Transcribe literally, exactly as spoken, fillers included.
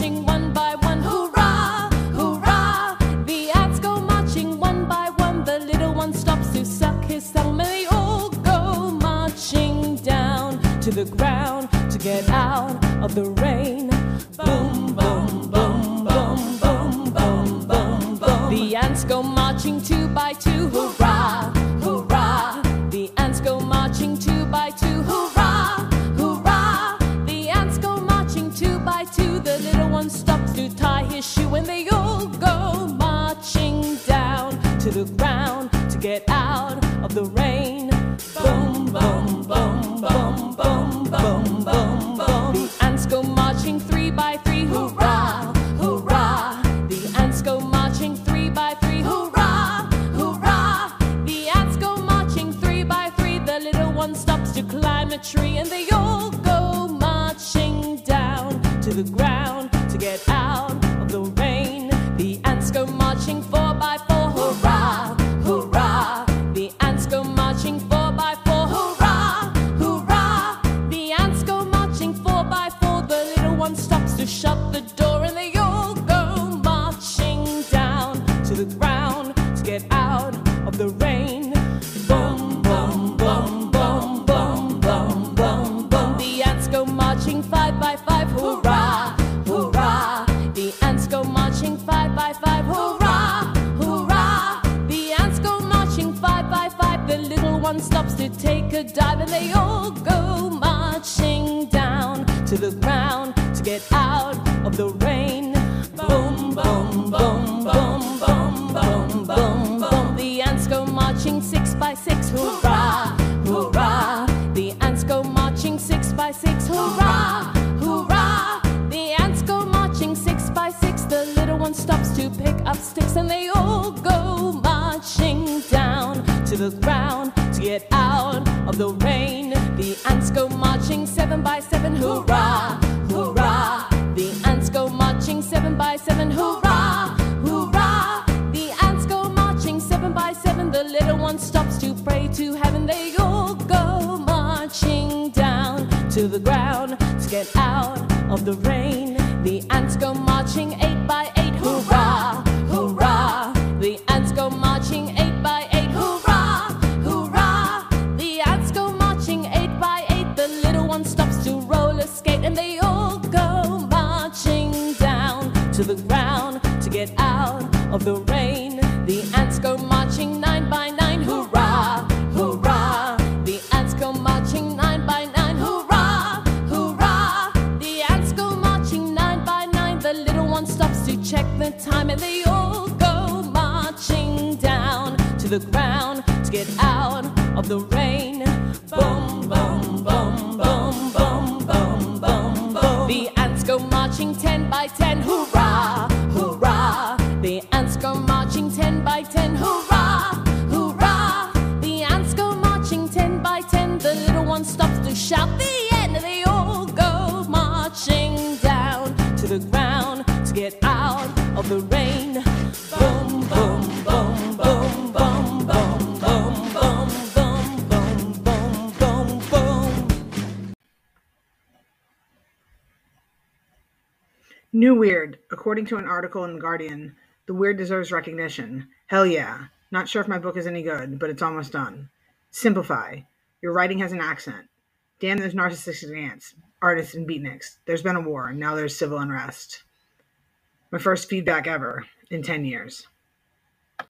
marching one by one. Hurrah, hurrah! The ants go marching one by one. The little one stops to suck his thumb, and they all go marching down to the ground to get out of the rain. Boom, boom, boom, boom, boom, boom, boom, boom. The ants go marching two by two. Hurrah, hurrah! The ants go marching two by two. Hurrah, hurrah! The ants go marching two by two. The little one stops to tie his shoe, and they all go marching down to the ground to get out of the rain. Boom, boom, boom, boom, boom, boom, boom, boom. The ants go marching three by three. Hurrah, hurrah! The ants go marching three by three. Hurrah, hurrah! The ants go marching three by three. The little one stops to climb a tree, and they all go marching down to the ground to get out of the rain. The ants go marching four by four. Hurrah, hurrah! The ants go marching four by four. Hurrah, hurrah! The ants go marching four by four. The little one stops to shut the door, and they all go marching down to the ground to get out of the rain. Boom, boom, boom, boom, boom, boom, boom, boom. The ants go marching five by five. Hurrah, hurrah! The ants go marching five by five. Hurrah, hurrah! The ants go marching five by five. The little one stops to take a dive, and they all go marching down to the ground to get out of the rain. Boom, boom, boom, boom, boom, boom, boom, boom. The ants go marching six by six. Hurrah, hurrah! The ants go marching six by six. Hurrah, hurrah! The ants go marching six by six. The little one stops to pick up sticks, and they all go marching down to the ground to get out of the rain. The ants go marching seven by seven. Hurrah, hurrah! The ants go marching seven by seven. Hurrah, hurrah! The ants go marching seven by seven. The little one stops to pray to heaven. They all go marching down to the ground to get out of the rain. The ants go marching eight by eight. Hurrah, hurrah! The ants go marching eight by eight. Hurrah, hurrah! The ants go marching eight by eight. The little one stops to roller skate, and they all go marching down to the ground to get out of the rain. The ants go marching nine by nine. Hurrah, hurrah! The ants go marching nine by nine. Hurrah, hurrah! The ants go marching nine by nine. The little one stops to check the time, and they all go marching down to the ground to get out of the rain. Boom, boom, boom, boom, boom, boom, boom, boom. The ants go marching ten by ten. Hurrah, hurrah! The ants go marching ten by ten. Hurrah, hurrah! The ants go marching ten by ten. The little one stops to shout the end, and they all go marching down to the ground to get out of the rain. Boom, boom, boom, boom, boom, boom, boom, boom, boom, boom, boom, boom, boom. New Weird. According to an article in The Guardian, the weird deserves recognition. Hell yeah. Not sure if my book is any good, but it's almost done. Simplify. Your writing has an accent. Damn those narcissistic ants, artists and beatniks. There's been a war, and now there's civil unrest. My first feedback ever in ten years.